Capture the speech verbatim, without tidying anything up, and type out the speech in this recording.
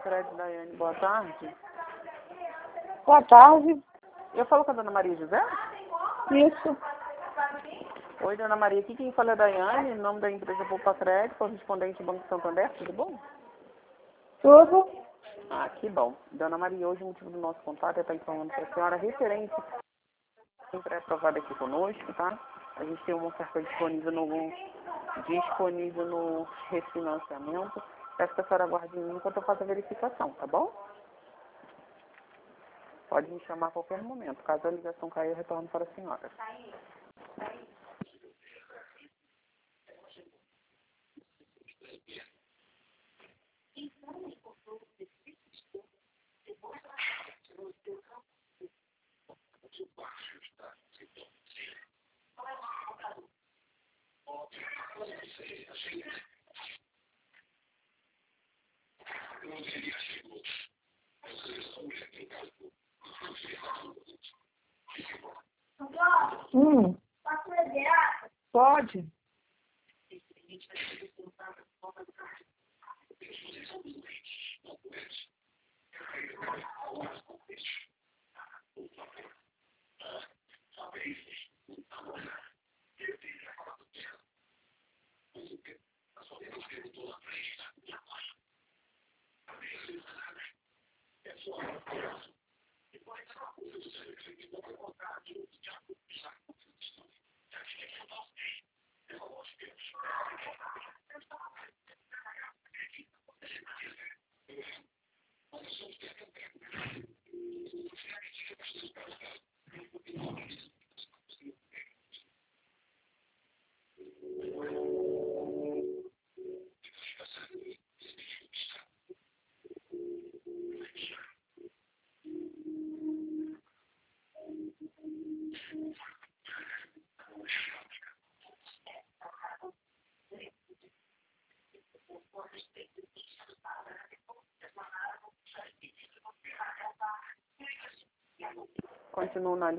Pacred, Daiane, boa tarde. Boa tarde. Eu falo com a dona Maria José? Isso. Oi, dona Maria, aqui quem fala é a Daiane, em nome da empresa Pacred, correspondente Banco Santander, tudo bom? Tudo? Ah, que bom. Dona Maria, hoje o motivo do nosso contato é estar informando para a senhora referente sempre é aprovada aqui conosco, tá? A gente tem uma oferta disponível no, disponível no refinanciamento. Peço que a senhora aguarde em mim enquanto eu faço a verificação, tá bom? Pode me chamar a qualquer momento. Caso a ligação caia, eu retorno para a senhora. Hum. Pode? Continuo na